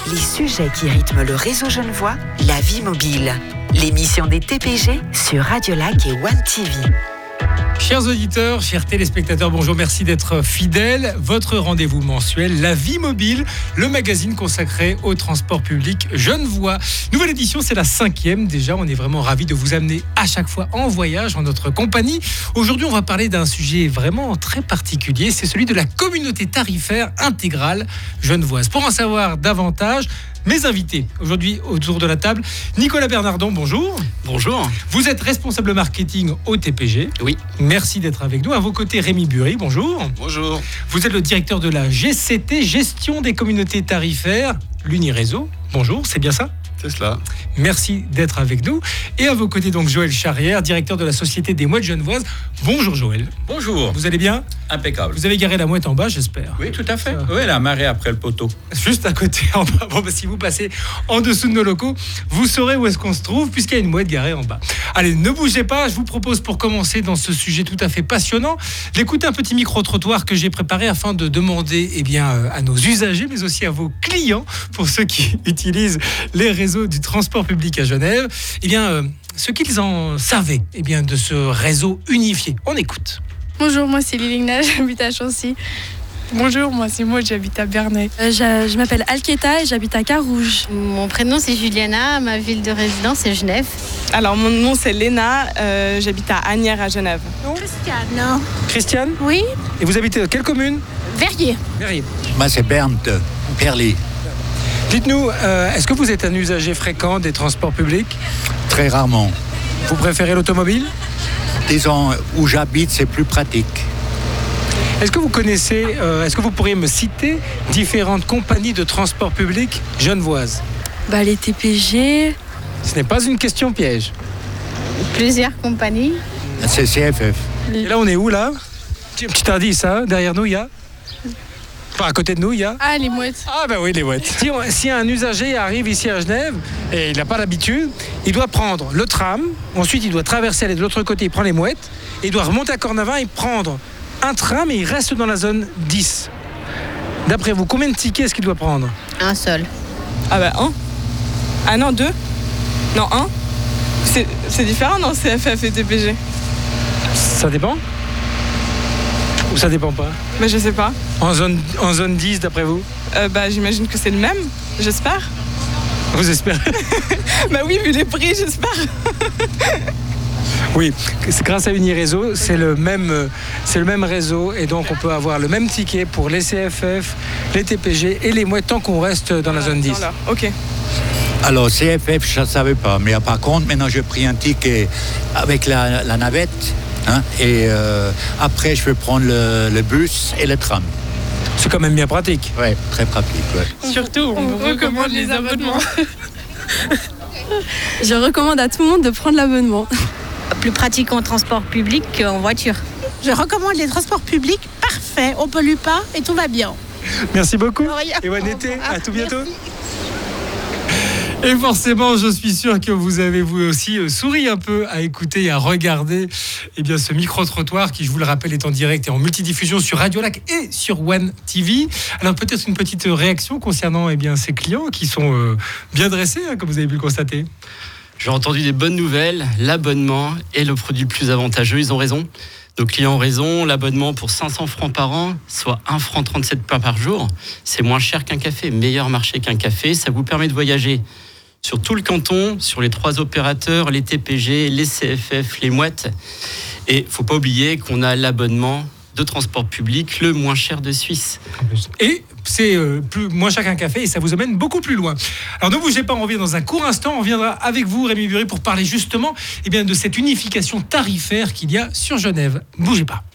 Les sujets qui rythment le réseau genevois, la vie mobile. L'émission des TPG sur Radiolac et One TV. Chers auditeurs, chers téléspectateurs, bonjour, merci d'être fidèles. Votre rendez-vous mensuel, La Vie Mobile, le magazine consacré au transport public genevois. Nouvelle édition, c'est la 5e déjà. On est vraiment ravis de vous amener à chaque fois en voyage en notre compagnie. Aujourd'hui, on va parler d'un sujet vraiment très particulier. C'est celui de la communauté tarifaire intégrale genevoise. Pour en savoir davantage, mes invités aujourd'hui autour de la table, Nicolas Bernardon, bonjour. Bonjour. Vous êtes responsable marketing au TPG. Oui. Merci d'être avec nous. À vos côtés, Rémi Bury, bonjour. Bonjour. Vous êtes le directeur de la GCT, Gestion des communautés tarifaires, l'Uniréseau. Bonjour, c'est bien ça ? C'est cela. Merci d'être avec nous. Et à vos côtés, donc, Joël Charrière, directeur de la Société des Mouettes Genevoises. Bonjour Joël. Bonjour. Vous allez bien ? Impeccable. Vous avez garé la mouette en bas, j'espère. Oui, tout à fait. Oui, la marée après le poteau. Juste à côté, en bas. Bon, si vous passez en dessous de nos locaux, vous saurez où est-ce qu'on se trouve, puisqu'il y a une mouette garée en bas. Allez, ne bougez pas. Je vous propose, pour commencer dans ce sujet tout à fait passionnant, d'écouter un petit micro-trottoir que j'ai préparé afin de demander à nos usagers, mais aussi à vos clients, pour ceux qui utilisent les réseaux du transport public à Genève, ce qu'ils en savaient de ce réseau unifié. On écoute. Bonjour, moi c'est Lilina, j'habite à Chancy. Bonjour, moi c'est Maud, j'habite à Bernay. Je m'appelle Alketa et j'habite à Carouge. Mon prénom c'est Juliana, ma ville de résidence c'est Genève. Alors mon nom c'est Léna, j'habite à Asnières à Genève. Christiane. Christiane ? Oui. Et vous habitez dans quelle commune ? Verrier. Verrier. Moi c'est Bernd Perly. Dites-nous, est-ce que vous êtes un usager fréquent des transports publics ? Très rarement. Vous préférez l'automobile ? Disons, où j'habite, c'est plus pratique. Est-ce que vous connaissez, est-ce que vous pourriez me citer différentes compagnies de transport public genevoises ? Les TPG. Ce n'est pas une question piège. Plusieurs compagnies. C'est CFF. Et là, on est où, là ? Petit indice, derrière nous, il y a ? Enfin, à côté de nous, il y a ? Ah, les mouettes. Ah oui, les mouettes. Si un usager arrive ici à Genève et il n'a pas l'habitude, il doit prendre le tram, ensuite il doit traverser, aller de l'autre côté, il prend les mouettes, et il doit remonter à Cornavin et prendre un tram et il reste dans la zone 10. D'après vous, combien de tickets est-ce qu'il doit prendre ? Un seul. Un. Ah non, 2. Non, 1. C'est différent, non, CFF et TPG. Ça dépend ? Ou ça dépend pas ? Je sais pas. En zone 10, d'après vous ? J'imagine que c'est le même, j'espère. Vous espérez ? Oui, vu les prix, j'espère. Oui, c'est grâce à Uniréseau, c'est le même réseau, et donc on peut avoir le même ticket pour les CFF, les TPG et les mouettes tant qu'on reste dans la zone 10. Ok. Alors CFF, je ne savais pas, mais par contre, maintenant j'ai pris un ticket avec la navette, et après je vais prendre le bus et le tram. C'est quand même bien pratique. Oui, très pratique. Ouais. Surtout, on vous recommande les abonnements. Je recommande à tout le monde de prendre l'abonnement. Plus pratique en transport public qu'en voiture. Je recommande les transports publics, parfait, on pollue pas et tout va bien. Merci beaucoup. Rien. Et bon été, à tout bientôt. Merci. Et forcément, je suis sûr que vous avez vous aussi souri un peu à écouter et à regarder ce micro-trottoir qui, je vous le rappelle, est en direct et en multidiffusion sur Radiolac et sur One TV. Alors peut-être une petite réaction concernant ces clients qui sont bien dressés, comme vous avez pu le constater. J'ai entendu des bonnes nouvelles, l'abonnement est le produit le plus avantageux, ils ont raison. Nos clients ont raison, l'abonnement pour 500 francs par an, soit 1 franc 37 par jour, c'est moins cher qu'un café, meilleur marché qu'un café, ça vous permet de voyager sur tout le canton, sur les 3 opérateurs, les TPG, les CFF, les mouettes. Et il ne faut pas oublier qu'on a l'abonnement de transport public le moins cher de Suisse. Et c'est moins cher qu'un café et ça vous amène beaucoup plus loin. Alors ne bougez pas, on revient dans un court instant. On reviendra avec vous, Rémi Bury, pour parler justement de cette unification tarifaire qu'il y a sur Genève. Bougez pas.